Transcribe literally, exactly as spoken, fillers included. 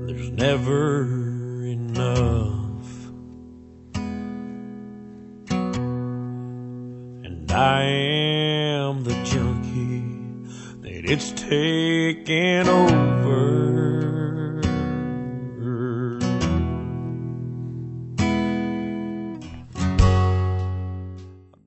there's never enough. And I am the junkie that it's taken over.